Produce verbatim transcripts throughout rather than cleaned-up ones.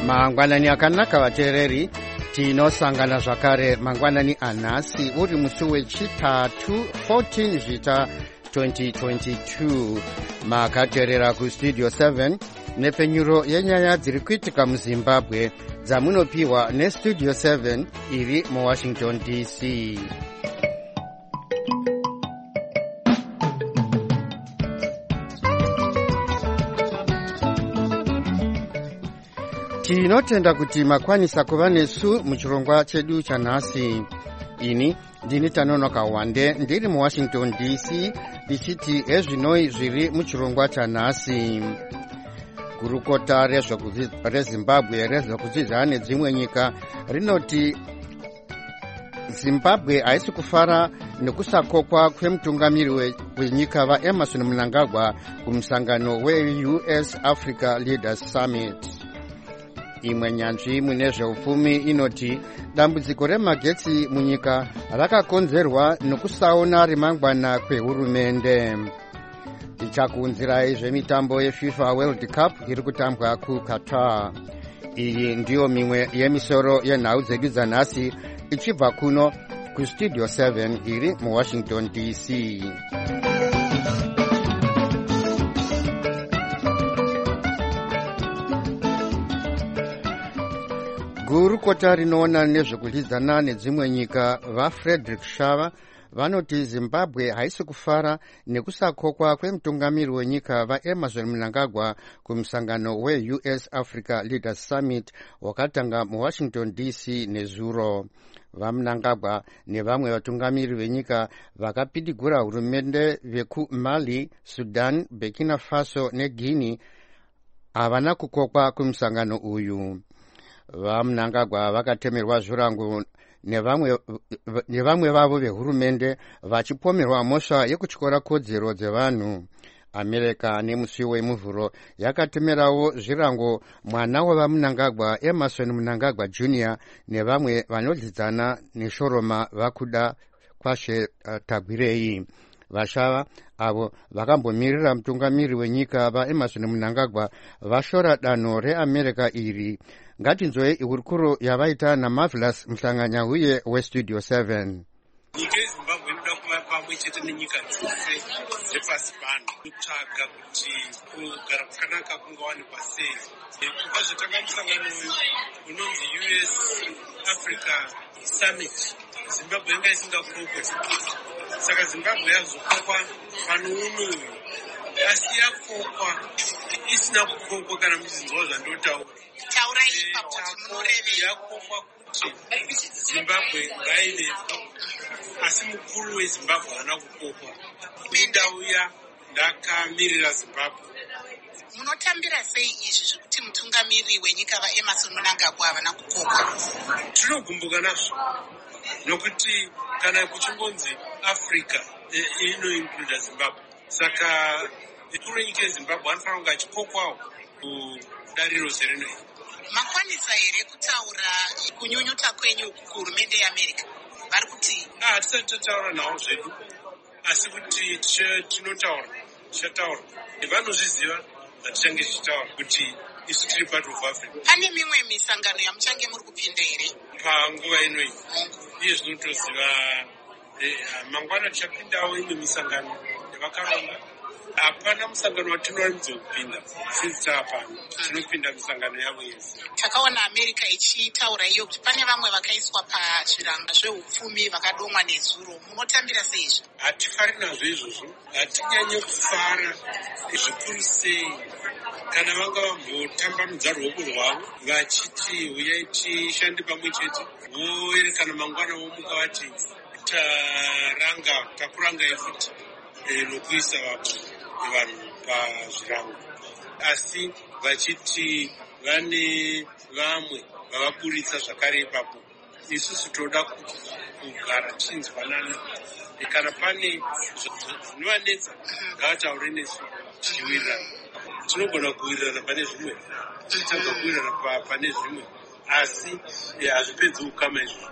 Mangwanani akanaka vateereri, tinosangana zvakare mangwanani anhasi uri musi wechitatu fourteen zvita twenty twenty-two. Makateerera kustudio seven nepenyuro yenyaya dziri kuitika muZimbabwe dzamunopiwa nestudio seven iri muWashington D C. Tinotenda kuti makwanisa kuva nesu muchirongwa chedu chanhasi. Ini ndini Tanonoka Wande ndiri muWashington D C ndichiti ezvinoi zviri muchirongwa chanhasi. Gurukota reZimbabwe rezvekudzidzana nedzimwe nyika rinoti Zimbabwe haisi kufara nekusakokwa kwemutungamiri wenyika vaEmmerson Mnangagwa kumusangano we-U S Africa Leaders Summit. Imwe nyanzvi mune zveupfumi inoti dambudziko remagetsi munyika rakakonzerwa nokusaona remangwana kwehurumende. Tichakuunzirai zvemitambo yeFIFA World Cup iri kutambwa kuQatar. Iyi ndiyo mimwe yemisoro yenhau dzedu dzanhasi ichibva kuno kustudio seven iri muWashington D C. Gurukota rinoona nezvekudzidzana nedzimwe nyika vaFrederick Shava vanoti Zimbabwe haisi kufara nekusakokwa kwemutungamiri wenyika vaEmmerson Mnangagwa kumusangano we-U S Africa Leaders Summit wakatanga muWashington D C nezuro. VaMnangagwa nevamwe vatungamiri venyika vakapidigura hurumende vekuMali, Sudan, Burkina Faso neGuinea havana kukokwa kumusangano uyu. VaMnangagwa vakatemerwa zvirango nevamwe nevamwe vavo vehurumende vachipomerwa mhosva yekutyora kodzero dzevanhu. America nemusi wemuvhuro yakatemerawo zvirango mwana wavaMnangagwa Emmerson Mnangagwa Junior nevamwe vanodzidzana neshoroma vakuda kwashe Tagwirei. Vashava avo vakambomirira mutungamiri wenyika vaEmmerson Mnangagwa vashora danho reAmerica iri. Ngatinzwe ihurukuro yavaita naMarvelous Mhlanganyauye westudio seven. Nyika yeZimbabwe inoda kuva pamwe chete nenyika dzose dzepasi pano kutsvaga kuti kugara kwakanaka kungawanikwa sei. Kubva zvatanga musangano unonzi U S Africa Summit, Zimbabwe yanga isingakokwe. Saka Zimbabwe yazokokwa pano uno, asi yakokwa isina kukokwa kana muchinzwa zvandotaura. Taurai ipapo munorevei yakokwa kuti Zimbabwe ngaive, asi mukuru weZimbabwe haana kukokwa. Mindauya ndakamirira Zimbabwe. Munotambira sei izvi zvekuti mutungamiri wenyika vaEmmerson Mnangagwa havana kukokwa? Tinogumbuka nazvo nokuti kana kuchingonzi Africa inoincluda Zimbabwe, saka mukuru wenyika yeZimbabwe anofanira kunge achikokwawo kudariro serino. Makwanisa here kutaura kunyunyuta kwenyu kuhurumende yeAmerica? Vari kuti ah tisati tataura navo zvedu, asi kuti tinotaura tichataura vanozviziva zvatichange tichitaura kuti isu tiri part of Africa. Pane mimwe misangano yamuchange muri kupinda here panguva inoi? Iye zvinotoziva mangwana tichapindawo imwe misangano yavakaronga. Hapana musangano watinowanzo kupinda since taapano, tinopinda misangano yavo yese. Takaona America ichitaura iyo kuti pane vamwe vakaiswa pazviranga zveupfumi vakadomwa nezuro. Munotambira seizvo? Hatifari nazvo izvozvo, hatinyanye kufara zvikuru sei kana vanga vambotambamudza ruoko rwavo vachiti uyai tishande pamwe chete, voerekana mangwana vomuka vati taranga takurangai futi nokuisa vanhu pazvirango, asi vachiti vane vamwe vavaburitsa zvakare ipapo. Isusu toda kugara tichinzwanana, kana pane zvinovanetsa ngavataure nesu tichiwirirana. Tinogona kuwirirana pane zvimwe, tichitanga kuwirirana pane zvimwe, asi hazvipedzi ukama izvozvo.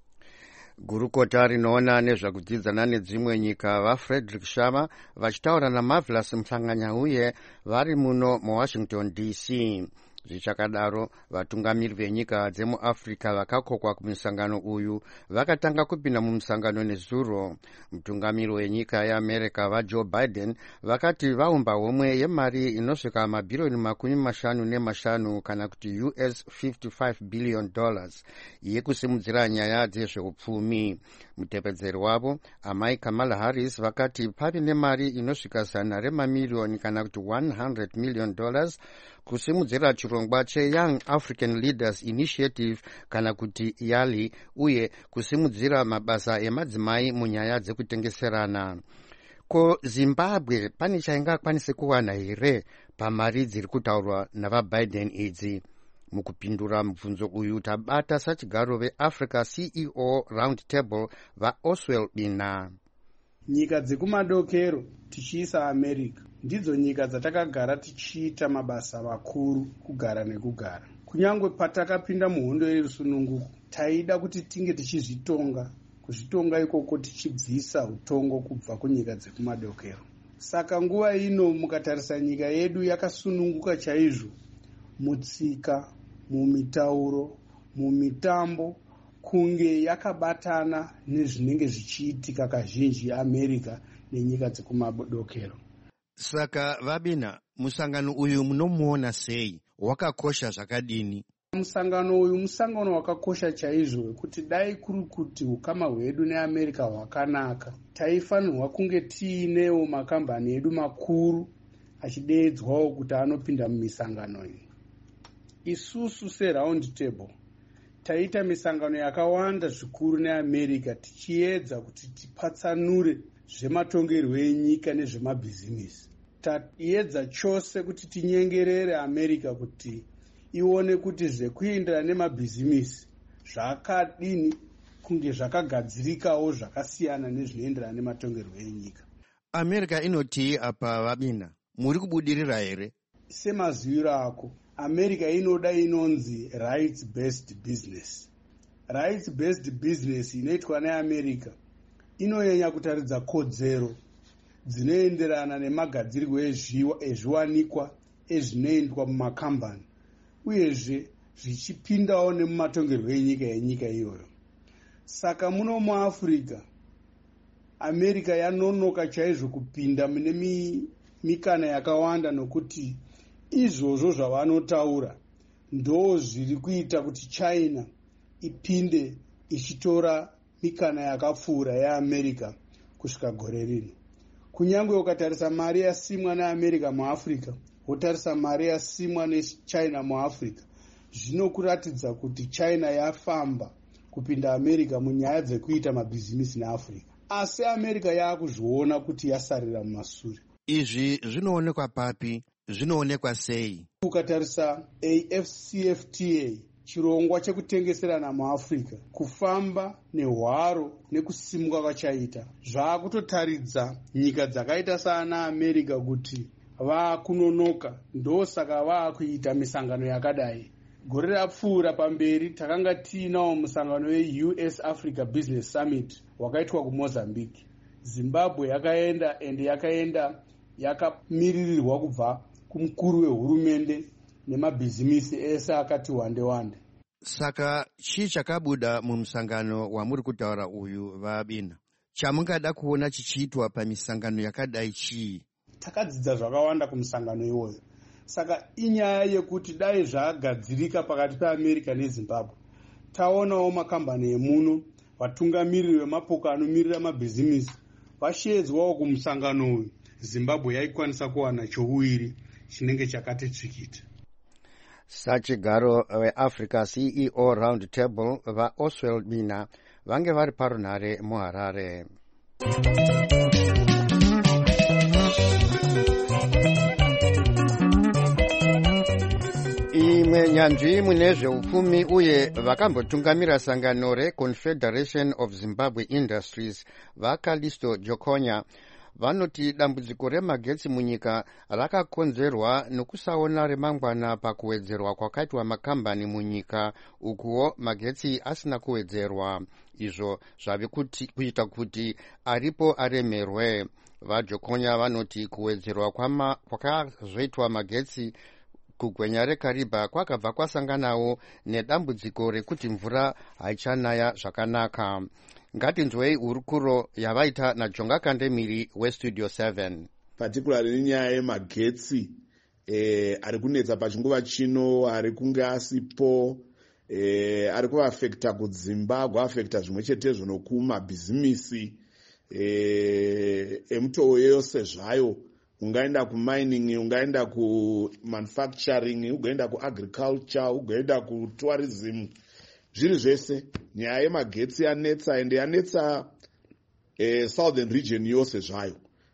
Gurukota rinoona nezvekudzidzana nedzimwe nyika vaFrederick Shava vachitaura naMarvelous Mhlanganyauye vari muno muWashington D C. Zvichakadaro, vatungamiri venyika dzemuAfrica vakakokwa kumusangano uyu vakatanga kupinda mumusangano nezuro. Mutungamiri wenyika yeAmerica vaJoe Biden vakati vaumba homwe yemari inosvika mabhirioni makumi mashanu nemashanu kana kuti U S fifty-five billion dollars yekusimudzira nyaya dzezveupfumi. Mutepedzeri wavo amai Kamala Harris vakati pave nemari inosvika zana remamiliyoni kana kuti one hundred million dollars kusimudzira chirongwa cheYoung African Leaders Initiative kana kuti YALI uye kusimudzira mabasa emadzimai munyaya dzekutengeserana. Ko Zimbabwe pane chaingakwanise kuwana here pamari dziri kutaurwa navaBiden idzi? Mukupindura mubvunzo uyu tabata sachigaro veAfrica C E O Roundtable vaOswell Bina. Nyika dzekumadokero tichiisa America ndidzo nyika dzatakagara tichiita mabasa makuru kugara nekugara. Kunyangwe patakapinda muhondo yerusununguko taida kuti tinge tichizvitonga, kuzvitonga ikoko tichibvisa utongo kubva kunyika dzekumadokero. Saka nguva ino mukatarisa nyika yedu yakasununguka chaizvo mutsika, mumitauro, mumitambo, kunge yakabatana nezvinenge zvichiitika kazhinji America nenyika dzekumadokero. Saka Vabina, musangano uyu munomuona sei? Wakakosha zvakadini? Musangano uyu musangano wakakosha chaizvo kuti dai kuri kuti ukama hwedu neAmerica hwakanaka, taifanirwa kunge tiinewo makambani edu makuru achideedzwawo kuti anopinda mumisangano iyi. Isusu seRound Table taita misangano yakawanda zvikuru neAmerica tichiedza kuti tipatsanure zvematongerwo enyika nezvemabhizimisi. Taiedza chose kuti tinyengerere America kuti ione kuti zvekuindira nemabhizimisi zvakadini kunge zvakagadzirikawo zvakasiyana nezvinoenderana nematongerwo enyika. America inoti apa Vabina, muri kubudirira here? Semaziviro ako, America inoda inonzi rights based business. Rights based business inoitwa neAmerica inonyanya kutaridza kodzero dzinoenderana nemagadzirirwo ezviwanikwa ezvinoendwa mumakambani uyezve zvichipindawo nemumatongerwo enyika yenyika iyoyo. Saka muno muAfrica America yanonoka chaizvo kupinda mune mikana yakawanda nokuti izvozvo zvavanotaura ndo zviri kuita kuti China ipinde ichitora mikana yakapfuura yeAmerica kusvika gore rino. Kunyangwe ukatarisa mari yasimwa neAmerica muAfrica, wotarisa mari yasimwa neChina muAfrica, zvinokuratidza kuti China yafamba kupinda America munyaya dzekuita mabhizimisi neAfrica. Asi America yaakuzviona kuti yasarira mumashure. Izvi zvinoonekwa papi? Zvinoonekwa sei? Ukatarisa A F C F T A, chirongwa chekutengeserana muAfrica, kufamba nehwaro nekusimuka kwachaita, zvaakutotaridza nyika dzakaita sana America kuti vaakunonoka, ndosaka vaakuita misangano yakadai. Gore rapfuura pamberi takanga tiinawo musangano we-U S Africa Business Summit wakaitwa kuMozambique. Zimbabwe yakaenda ende yakaenda yakamiririrwa kubva kumukuru wehurumende nemabhizimisi ese akati wande wande. Saka chii chakabuda mumusangano wamuri kutaura uyu Vabina? Chamungada kuona chichiitwa pamisangano yakadai chii? Takadzidza zvakawanda kumusangano iwoyo. Saka inyaya yekuti dai zvagadzirika pakati peAmerica neZimbabwe. Taonawo makambani emuno, vatungamiriri vemapoka anomirira mabhizimisi vashedzwawo kumusangano uyu. Zimbabwe yaikwanisa kuwana chouwiri chinenge chakati tsvikita. Sachigaro veAfrica C E O Roundtable vaOswell Bina vange vari parunhare muHarare. Imwe nyanzvi mune zveupfumi uye vakambotungamira sangano reConfederation of Zimbabwe Industries vaKalisto Jokonya vanoti dambudziko remagetsi munyika rakakonzerwa nokusaona remangwana pakuwedzerwa kwakaitwa makambani munyika, ukuwo magetsi asina kuwedzerwa. Izvo zvave kuita kuti aripo aremerwe. VaJokonya vanoti kuwedzerwa kwakazoitwa magetsi kugwenya rekariba kwakabva kwasanganawo nedambudziko rekuti mvura haichanaya zvakanaka. Ngatinzwei hurukuro yavaita naJonga Kandemiri weStudio seven. Particularly nenyaya yemagetsi eh, ari kunetsa pachinguva chino, ari kunge asipo, eh, ari kuafekta kudzimba, kuafekta zvimwe chetezvo nokumabhizimisi eh, emutoo yose zvayo. Ungaenda kumining, ungaenda kumanufacturing, ugaenda kuagriculture, ugaenda kutourism. Zviri zvese nyaya yemagetsi yanetsa ende yanetsa eh, southern region yose zvayo.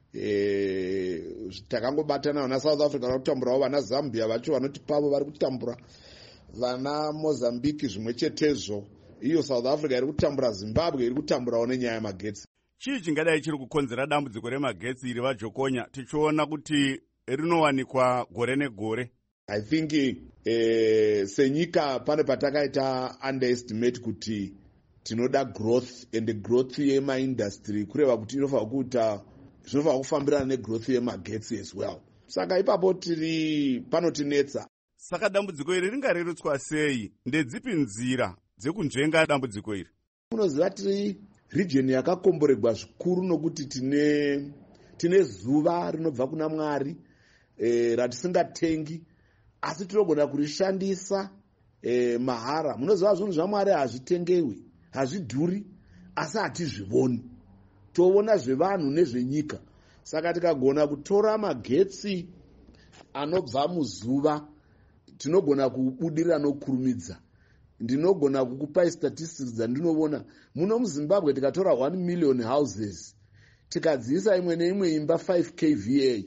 Eh, takangobatana na South Africa vanotamburawo, vana Zambia vacho vanoti pavo vari kutambura, vana Mozambique zvimwe chetezvo, iyo South Africa iri kutambura, Zimbabwe iri kutamburawo nenyaya yemagetsi. Chii chingadai chiri kukonzera dambudziko remagetsi iri vaJokonya, tichiona kuti rinowanikwa gore negore? I think eh, senyika pane patakaita underestimate kuti tinoda growth, and growth yemaindustry kureva kuti inofanira kuita zvinofanira kufambirana negrowth yemagetsi as well. Saka ipapo tiri panotinetsa. Saka dambudziko iri ringarerutswa sei? Ndedzipi nzira dzekunzvenga dambudziko iri? Munoziva tiri region yakakomboregwa zvikuru nokuti tine tine zuva rinobva kuna Mwari eh, ratisingatengi, asi tinogona kurishandisa eh, mahara. Munoziva zvinhu zvaMwari hazvitengewi, hazvidhuri, asi hatizvivoni. Toona zvevanhu nezvenyika. Saka tikagona kutora magetsi anobva muzuva, tinogona kubudirira nokurumidza. Ndinogona kukupai statistics dzandinoona. Muno muZimbabwe tikatora one million houses, tikadziisa imwe neimwe imba five K V A,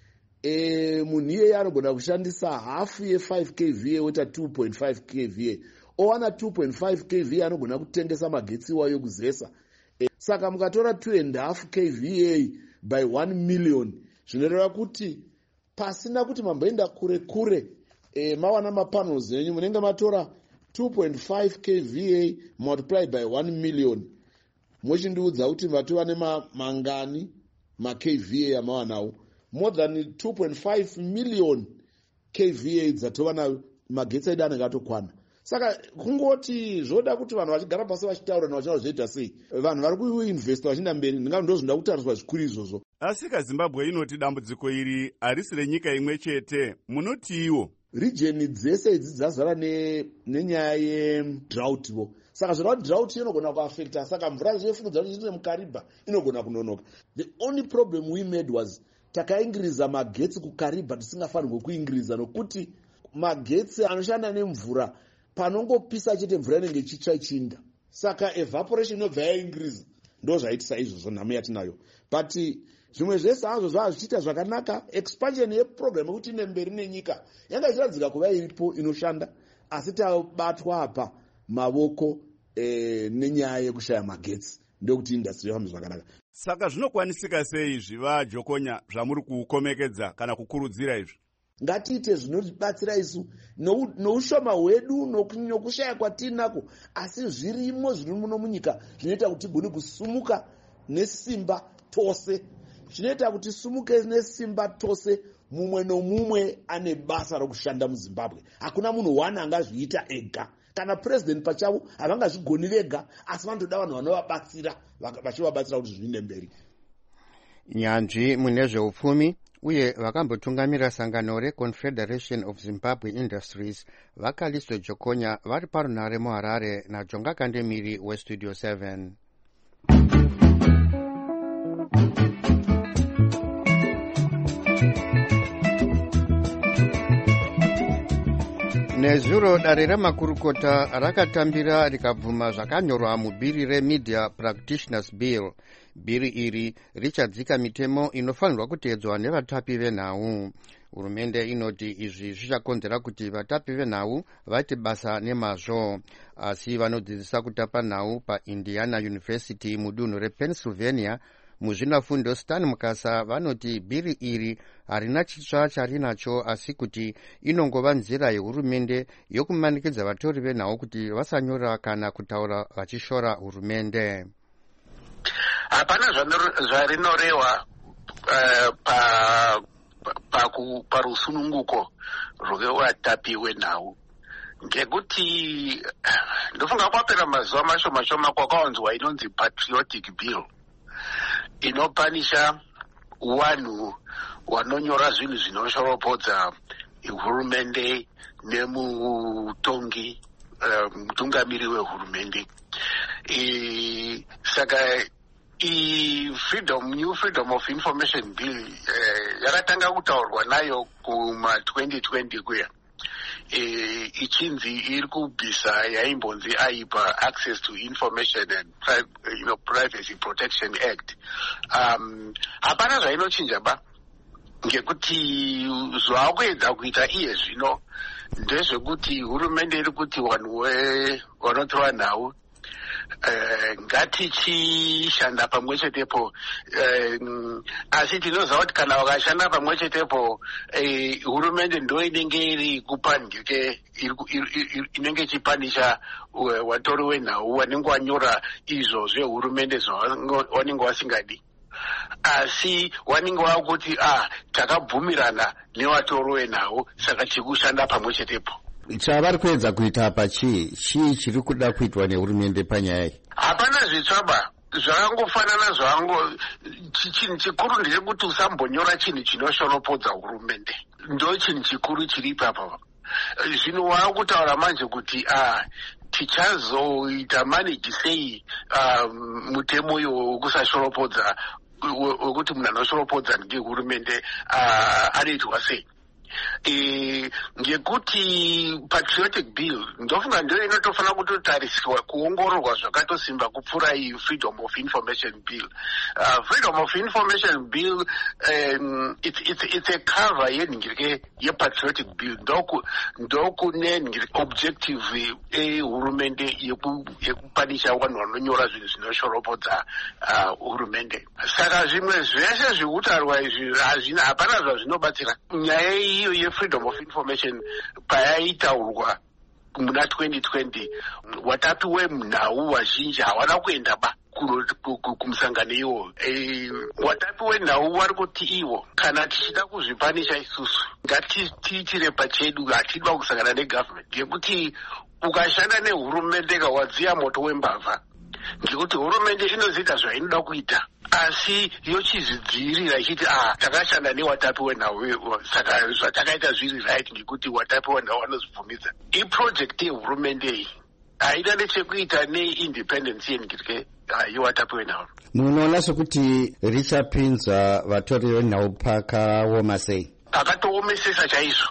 e, munhu iyeye anogona kushandisa hafu ye five K V A wota two point five K V A. Owana two point five K V A anogona kutengesa magetsi wayo kuzesa. E, saka mukatora two and half K V A by one million, zvinoreva kuti pasina kuti mamboenda kure kure, e, mawana mapanels enyu munenge matora two point five K V A multiplied by one million. Mochindiudza kuti vatova nemangani ma-K V A amawanawo. More than two point five million K V A dzatova na magetsi edu anenge atokwana. Saka kungoti zvoda kuti vanhu vachigara pasi vachitaura vachina zvoita sei. Vanhu vari kuinvesta vachienda mberi, ndinga zvinda kutariswa zvikuru izvozvo. Asi Zimbabwe inoti dambudziko iri harisi renyika imwe chete, munotiwo region dzese idzi dzazara nenyaya yedrought vo. Saka zvinoda kuti drought inogona kuafekta, saka mvura zvefunudza kuti zvine mukariba inogona kunonoka. The only problem we made was takaingiriza magetsi kukariba tisingafanirwe kuingiriza, nokuti magetsi anoshanda nemvura panongopisa chete mvura inenge ichitsva ichinda. Saka evaporation inobva yaingiriza ndo zvaitisa izvozvo nhamo yatinayo. But zvimwe zvese hazvo zvazvichiita zvakanaka. Expansion yeprogram yekuti ine mberi nenyika yanga ichiradzika kuva iripo inoshanda, asi tabatwa apa mavoko eh, nenyaya yekushaya magetsi ndokuti industry yafamba zvakanaka. Saka zvinokwanisika sei izvi vaJokonya zvamuri kukomekedza kana kukurudzira izvi? Ngatiite zvinotibatsira isu noushoma hwedu nokushaya kwatinako, asi zvirimo zviri muno munyika zvinoita kuti tigone kusumuka nesimba tose. Zvinoita kuti sumuke nesimba tose, mumwe nomumwe ane basa rokushanda muZimbabwe. Hakuna munhu one angazviita ega. Kana president pachavo havangazvigoni vega, asi vanotoda vanhu vanovabatsira, vachivabatsira kuti zviende mberi. Nyanzvi mune zveupfumi uye vakambotungamira sangano reConfederation of Zimbabwe Industries vaKalisto Jokonya vari parunhare muHarare naJonga Kandemiri weStudio seven. Nezuro dare remakurukota rakatambira rikabvuma zvakanyorwa mubhiri reMedia Practitioners Bill. Bhiri iri richadzika mitemo inofanirwa kuteedzwa nevatapi venhau. Hurumende inoti izvi zvichakonzera kuti vatapi venhau vaite basa nemazvo. Asi vanodzidzisa kutapa nhau paIndiana University mudunhu rePennsylvania muzvinafundo Stan Mukasa vanoti bhiri iri harina chitsva charinacho, asi kuti inongova nzira yehurumende yokumanikidza vatori venhau kuti vasanyora kana kutaura vachishora hurumende. Hapana zvarinorehwa uh, parusununguko rwevatapi venhau. Ngekuti ndofunga kwapera mazuva mashoma shoma kwakawanzwa inonzi patriotic bill inopanisha vanhu vanonyora zvinhu zvinoshoropodza hurumende nemutongi mutungamiri wehurumende. Saka i freedom new freedom of information bill yakatanga kutaurwa nayo kuma twenty twenty kuya ichinzi iri kubvisa yaimbonzi aipa access to information and you know privacy protection act. um hapana zvainochinja ba ngekuti zvakuedza kuita iye zvino ndezvekuti hurumende iri kuti vanhu vanotora nhau ngatichishanda pamwe chetepo, asi tinoziva kuti kana vakashanda pamwe chetepo hurumende ndo inenge iri kupandike inenge ichipanisha vatori venhau vanenge vanyora izvo zvehurumende zvavanenge vasingadi. Asi wanenge wakuti ah takabvumirana nevatori venhau saka tikushanda pamwe chetepo. Chavari kuedza kuita apa chii? Chii chiri kuda kuitwa nehurumende panyaya iyi? Hapana zvitsvaba zvakangofanana zvango. Chinhu chikuru ndechekuti usambonyora chinhu chinoshoropodza hurumende. Ndo chinhu chikuru chiri ipapa. Zvino waakutaura manje kuti ah tichazoita manage sei mutemo uyo wokusashoropodza wekuti munhu anoshoropodza ngehurumende anoitwa sei. E, ngekuti patriotic bill ndofunga ndio inotofanira kutotariswa kuongororwa zvakatosimba kupfuura iyi freedom of information bill. Uh, freedom of information bill um, it's, it's, it's a cover yenhingirike yepatriotic bill ndoku ndokune objective ehurumende yekupanisha vanhu vanonyora zvinhu zvinoshoropodza hurumende. Uh, saka zvimwe zvese zvirikutarwa izvi hazvina hapana zvazvinobatsira. Nyaya iyi iyo ye-freedom of information payaitaurwa muna twenty twenty watapi wenhau vazhinji havana kuenda ba kumusangano iwo. Watapi wenhau vari kuti iwo kana tichida kuzvipanisha isusu ngatiitire pachedu, hatidi kusangana negovernment ngekuti ukashanda nehurumende kawadziya moto wembavha ngekuti hurumende inoziita zvainoda kuita asi yochizvidzivirira ichiti ah takashanda newatapi wenhau saka zvatakaita zviri right ngekuti watapi wenhau vanozvibvumidza. iprojekti yehurumende iyi haina nechekuita neindependence yenhirike yewatapi wenhau. Munoona sekuti richapinza vatori venhau pakaoma sei? Pakatoomesesa chaizvo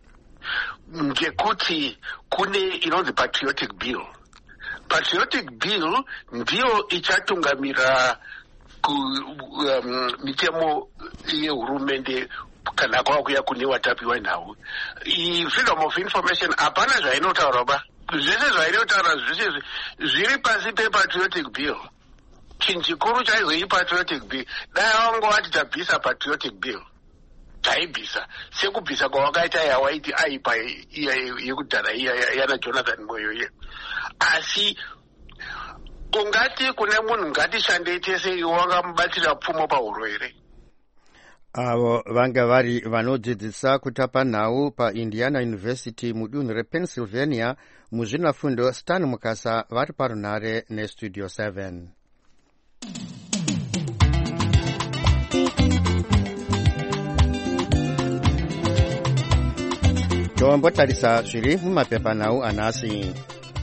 ngekuti kune inonzi patriotic bill. Patriotic bill ndiyo ichatungamira ku um, mitemo yehurumende kana kwakuya kune watapi wenhau. I-freedom of information hapana zvainotaura ba. Zvese zvainotaura zvese zviri pasi pepatriotic bill. Chinhu chikuru chaizoi patriotic bill dai vangovati tabvisa patriotic bill taibvisa sekubvisa kwawakaita yawaiti aipa yekudhara yana Jonathan Moyo ye. Asi ungati kune munhu ngatishandei tese wangamubatira pfumo pahuro here. Avo vanga vari vanodzidzisa kutapa nhau paIndiana University mudunhu rePennsylvania muzvinafundo. Stan Mukasa vari parunare nestudio seven. Tombotarisa zviri mumapepanhau anhasi.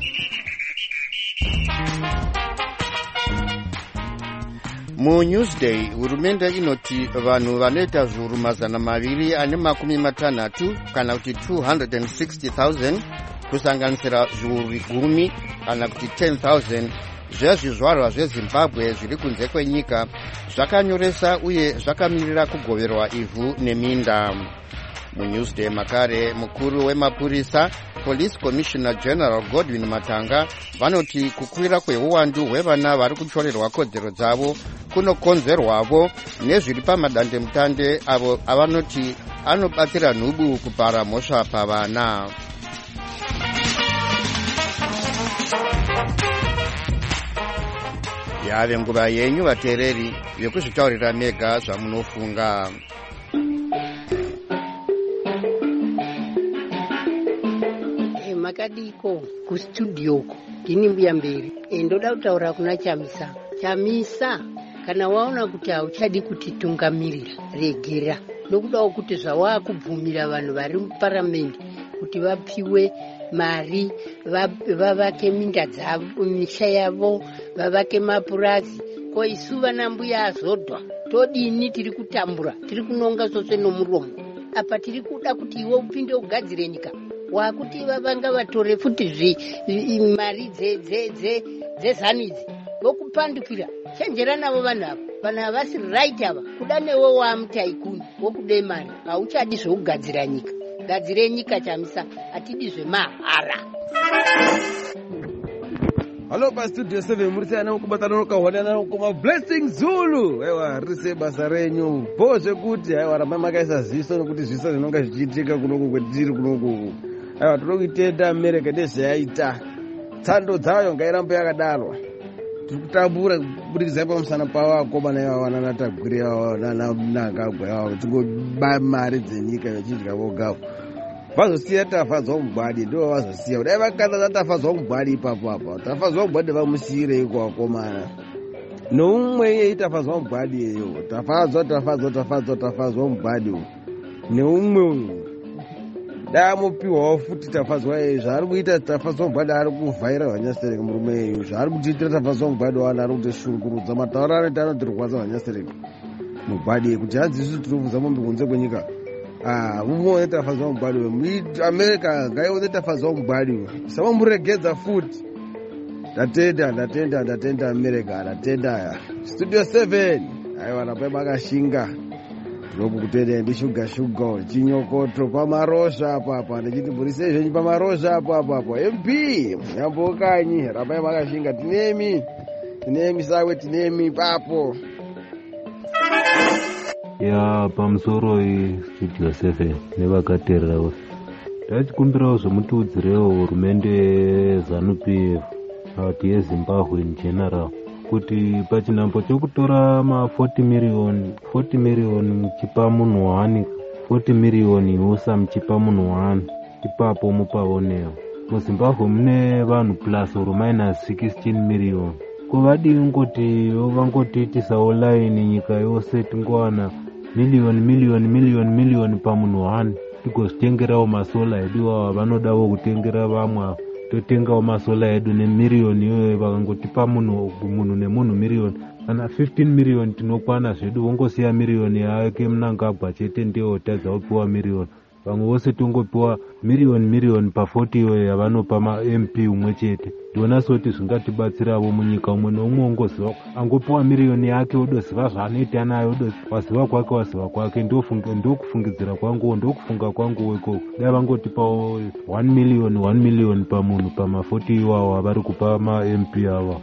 Mu Newsday, hurumende inoti vanhu vanoita zviuru mazana maviri ane makumi matanhatu kana kuti two hundred sixty thousand kusanganisira zviuru gumi kana kuti ten thousand zvezvizvarwa zveZimbabwe zviri kunze kwenyika zvakanyoresa uye zvakamirira kugoverwa ivhu neminda. Mu Newsday makare mukuru wemapurisa Police Commissioner General Godwin Matanga vanoti kukwira kweuwandu hwevana vari kutorerwa kodzero dzavo kunokonzerwavo nezviri pamadande mutande avo avanoti anobatsira nhubu kupara mhosva pavana. Yave nguva yenyu vateereri yekuzvitaurira mega zvamunofunga. makadiko kustudioko ndini mbuya mberi. E, ndoda kutaura kuna Chamisa. Chamisa, kana waona kuti hauchadi kutitungamirira, regera. Nokudawo kuti zvawakubvumira vanhu vari muparamendi kuti vapiwe mari, vavake minda dzavo, misha yavo, vavake mapurazi. Ko isu vana mbuya azodwa todini? Tiri kutambura, tiri kunonga sose nomuromo. Apa tiri kuda kuti iwe upinde ugadzire nyika. Wakuti vavanga vatore futi zvi mari dzezanidzi vokupandukira. Chenjera navo vanhu ava. Vanhu havasi right ava. Kuda newe wamutaikuni wokude mari, hauchadi zvokugadzira nyika. Gadzire nyika Chamisa, atidi zvemahara. Hello pa studio seven muri sana ukubatana nokawanana nokuma Blessing Zulu. Ewa rise basa renyu. Bozve kuti aiwa ramba makaisa ziso nokuti zviso zvinonga zvichiitika kunoku kwetiri kunoku. Aiwa tinokuitenda America nezvayaita. Tsando dzayo ngairambe yakadaro. Tiri kutambura kubudikidza pamusana pavo akomana ivava nanatagwiri avo nanangagwa ivavo tingoba mari dzenyika vachidya vogawo. Vazosiya Tafadzwa Mugwadi ndo vazosiya. Dai vakadza Tafadzwa Mugwadi ipapo apa. Tafadzwa Mugwadi vamusiyire iko vakomana. Noumwe iye Tafadzwa Mugwadi iyeyo. Tafadzwa Tafadzwa Tafadzwa Tafadzwa Mugwadi. Neumwe uyu. Dai amupiwawo futi Tafadzwa iye. Zvaari kuita Tafadzwa Mugwadi ari kuvhaira Vanyasereka murume iyeyo. Zvaari kutiitira Tafadzwa Mugwadi wana ari kutishurukurudza. Matauro anoita anotirwadza Vanyasereka Mugwadi kuti hanzi isu tirikubvunza mombe kunze kwenyika. Ah, muone Tafadzwa Mugwadi we America ngaione Tafadzwa Mugwadi we. Sama muregedza futi. Ndatenda ndatenda ndatenda America ndatenda. Studio seven. Aiwa napo makashinga. Ndinoku kutende ndi sugar sugar chinyokoto pamarosha apa apa ndichiti murise zvenyu pamarosha apa apa apa. M P yambokanyi rapa makashinga tinemi. Tinemi sawe tinemi papo. Ya pamusoro iStudio seven nevakateererawo tachikumbirawo zvomutiudzirewo hurumende ZANU-P F ati yeZimbabwe in general kuti pachinhambo chokutora ma forty million forty million muchipa munhu wani forty million yosa muchipa munhu wani ipapo mupaonewo. MuZimbabwe mune vanhu plus or minus sixteen million. Kovadii ngoti vangotiitisawo line nyika yose tingowana million million million million pamunhu wani tigozvitengerawo masola edu ava vanodawo kutengera vamwe totengawo masola edu nemiliyoni iyoyo vakangotipa munhu munhu nemunhu miliyoni kana fifteen million tinokwana zvedu vongosiya miliyoni yake Mnangagwa chete ndiwo tadza kupiwa miliyoni. Vamwe vose tongopiwa miliyoni miliyoni pa forty iyoyo yavanopa ma-M P umwe chete. Ndiona soti zvingatibatsiravo munyika umwe neumwe ungoziva angopiwa miliyoni yake odoziva zvaanoita nayo waziva kwake waziva kwake. Ndokufungidzira kwangu ndokufunga kwangu weko dai vangotipawo one million one million pamunhu pama forty iwawo avari kupa ma-M P ava.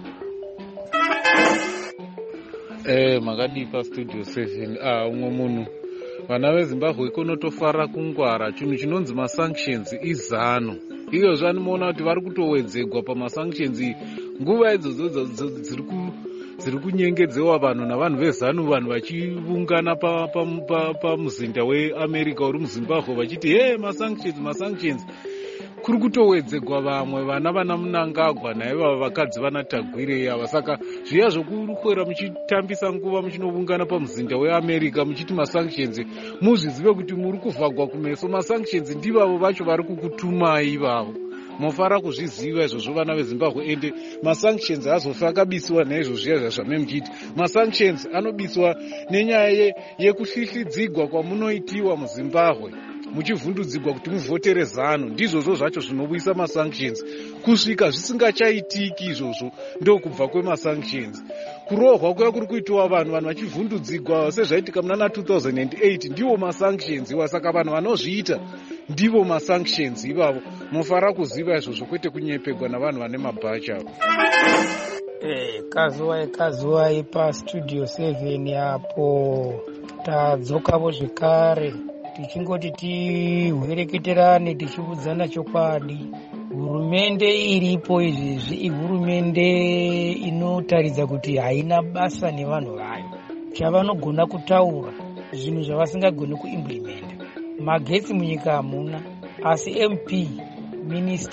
Eh makadi pa Studio seven ah umwe munhu vana veZimbabwe kunotofara kungwara chinhu chinonzi masanctions izano. Iyo zvanimoona kuti vari kutowedzegwa pamasanctions nguva idzodzo dziri kunyengedzewa vanhu navanhu vezanu vanhu vachiungana pamuzinda weAmerica uri muZimbabwe vachiti he masanctions masanctions. Kuri kutowedzegwa vamwe vana vana Mnangagwa naivava vakadzi vana Tagwire ava. Saka zviya zvokurukwera muchitambisa nguva muchinoungana pamuzinda weAmerica muchiti masanctions muzvizive kuti muri kuvhagwa kumeso. Masanctions ndivavo vacho vari kukutumai ivavo. Mofara kuzviziva izvozvo vana veZimbabwe ende masanctions hazofi akabisiwa naizvo zviya zvazvame muchiti. Masanctions anobiswa nenyaya yekuhlihlidzigwa kwamunoitiwa muZimbabwe muchivhundudzigwa kuti muvhotere ZANU. Ndizvozvo zvacho zvinobwisa masanctions. Kusvika zvisingachaitiki izvozvo ndokubva kwemasanctions. Kurohwa kuya kuri kuitiwa vanhu vanhu vachivhundudzigwa sezvaitika muna two thousand eight ndiwo masanctions iwa. Saka vanhu vanozviita ndivo masanctions ivavo. Mofara kuziva izvozvo kwete kunyepegwa navanhu vane mabhachi avo. Eh kazuwa kazuwa ipa Studio seven yapo tadzokavo zvekare tichingoti tihwereketerane tichiudzana chokwadi. Hurumende iripo izvezvi ihurumende inotaridza kuti haina basa nevanhu vayo. Chavanogona kutaura zvinhu zvavasingagoni kuimplementa. Magetsi munyika hamuna asi M P minister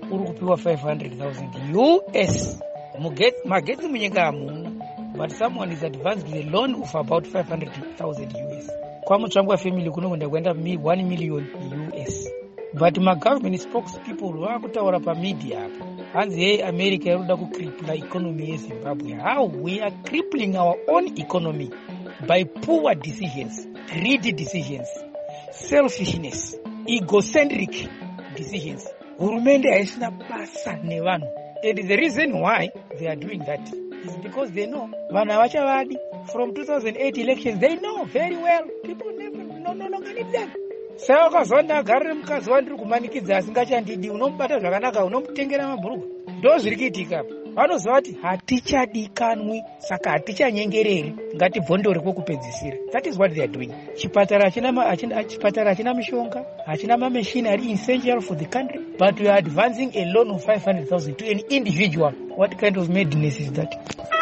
uri kupiwa five hundred thousand U S. Magetsi munyika hamuna, but someone is advanced with a loan of about five hundred thousand U S. Kwamutsvangwa family kunogona kuenda one million U S. But my government spokespeople vakutaura pamedia apa hanzi hey America yaruda kukripla economy yeZimbabwe. How we are crippling our own economy by poor decisions, greedy decisions, selfishness, egocentric decisions. Hurumende haisina basa nevanhu. And the reason why they are doing that is because they know vanhu havachavadi. From two thousand eight elections, they know very well people never no no longer need them. Saka ukazonda agarire mukadzi wandiri kumanikidza asingachandidi, unomubata zvakanaka, unomutengera mabhurugwa. Ndo zviri kuitika apa. Vanoziva kuti hatichadikanwi, saka hatichanyengereri, ngatibvondore kwekupedzisira. That is what they are doing. Chipatara hachina chipatara hachina mishonga, hachina machinery essential for the country, but we are advancing a loan of five hundred thousand to an individual. What kind of madness is that?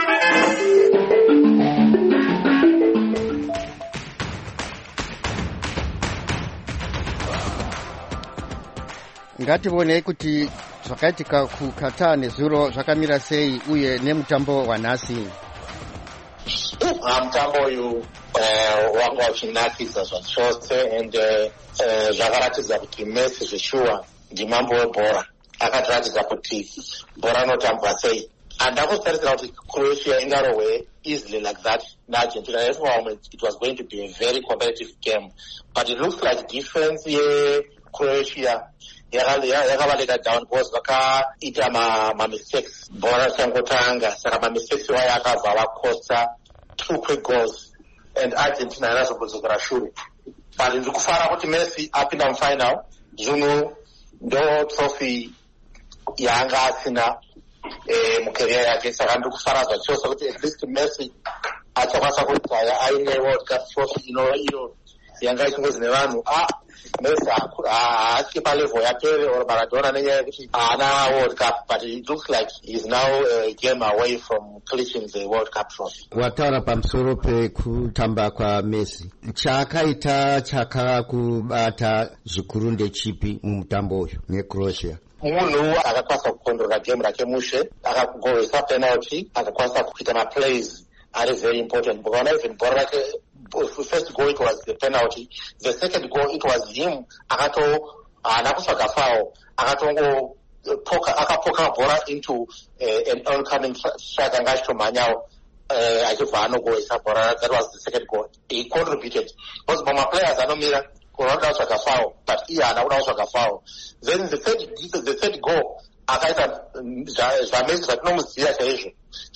Ngativonei kuti zvakaitika kuKatar nezuro zvakamira sei uye nemutambo wanhasi. Mutambo uyu wanga uchinakisa zvachose ende zvakaratidza kuti Messi zveshuwa ndimambo webhora. Akatiratidza kuti bhora inotambwa sei. Andakusarisira kuti Croatia ingarohwe easily like that naArgentina. At one moment it was going to be a very competitive game, but it looks like defense yeCroatia yakavaleka down because vakaita mamistakes bhora richangotanga, saka mamistakes iwayo akabva vakosta two quick goals and Argentina yanazogodzokera shure. But ndiri kufara kuti Messi apinda mufinal. Zvino ndo trophy yaanga asina mucareer yake, saka ndiri kufara zvachose kuti at least Messi achakwanisa kugaya aine World Cup trophy iyo yanga ichingozi nevanhu ah Messi haasvike palevel yapere or Maradona nenyaya yekuti haana World Cup, but it looks like he's now a game away from clinching the World Cup trophy. Wataura pamusoro pekutamba kwaMessi, chaakaita chakakubata zvikuru ndechipi mumutambo uyu neCroatia? Munhu akakwanisa kukondora game rake mushe, akagohwesa penalty, akakwanisa kuita maplays ari very important. Bukaona even bhora rake, first goal it was the penalty, the second goal it was him akato haana kutsvaga foul, akatongo poka akapoka bhora into uh, an oncoming striker anga achitomhanyawo achibva anogohwesa bhora. That was the second goal. He contributed because bama players anomira kunoda kutsvaga foul, but iye haana kuda kutsvaga foul. Then the third the third goal akaita zvamesi zvatinomuziva chaizvo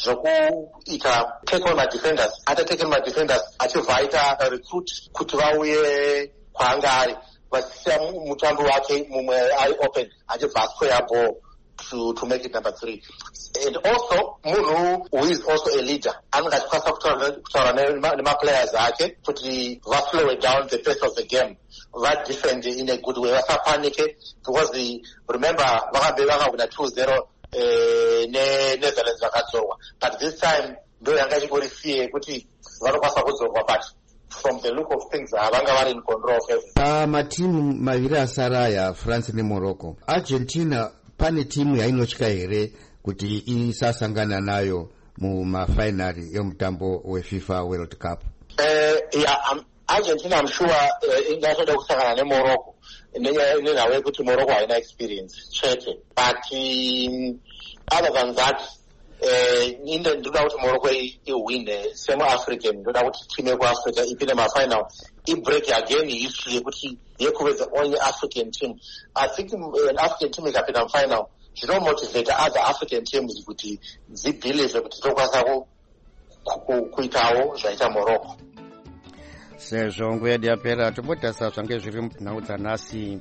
zvokuita take on madefenders, ata take on madefenders achibva aita recruit kuti vauye kwaanga ari, vasiya mutambo wake mumwe ari open achibva asquare ball to, to make it number three. And also munhu who is also a leader anenge achikwanisa kutaura nemaplayers ake kuti vaslow down the pace of the game, vadefend in a good way, vasapanike, because the, remember vakambe vakawina two zero neNetherlands vakadzorwa, but this time ndo yanga ichingori fear kuti vanokwanisa kudzorwa, but from the look of things havanga vari in control of everything. Pamatimu maviri asara aya, France neMorocco, Argentina pane timu yainotya here kuti isasangana nayo mumafinali yomutambo weFIFA World Cup? Uh, yeah, um, Argentina I'm sure uh, ingatoda kusangana neMorocco nenhau yekuti Morocco haina experience chete, but um, other than that inde ndoda kuti Morocco iwine semu-African. Ndoda kuti timu yekuAfrica ipinde mafinal, ibreak again history yekuti yekuve the only African team. I think an African team ikapinda mufinal zvinomotivate other African teams kuti dzibhilive kuti tokwanisa kuitawo zvaita Morocco. Sezvo nguva yedu yapera, tombotasa zvange zviri munhau dzanhasi.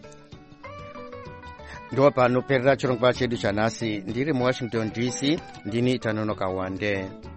Ndo panoperera chirongwa chedu chanhasi. Ndiri muWashington D C, ndini Tanonoka Wande.